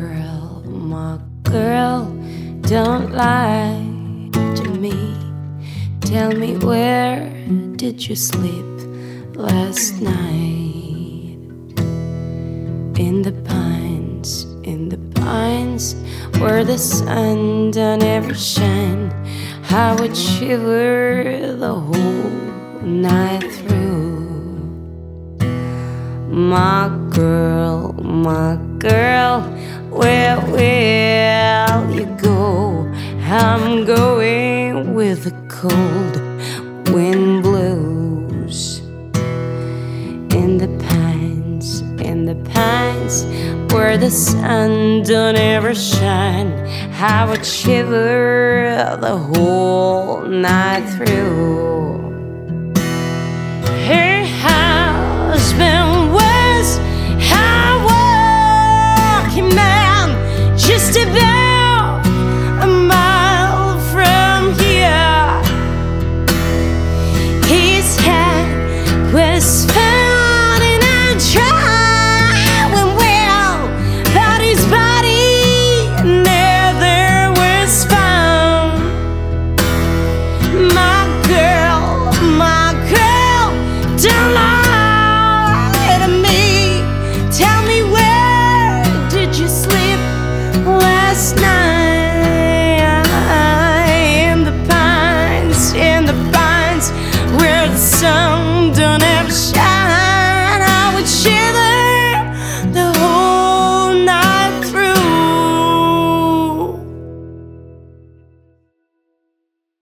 my girl, don't lie to me. Tell me, where did you sleep last night? In the pines, where the sun don't ever shine. I would shiver the whole night through. My girl, where will you go? I'm going with the cold wind blows. In the pines, where the sun don't ever shine. I would shiver the whole night through. Her husband was a working man, just about a mile from here. His head was found in a driving well, but his body never was found. My girl, don't lie to me. Tell me, where did you sleep last night?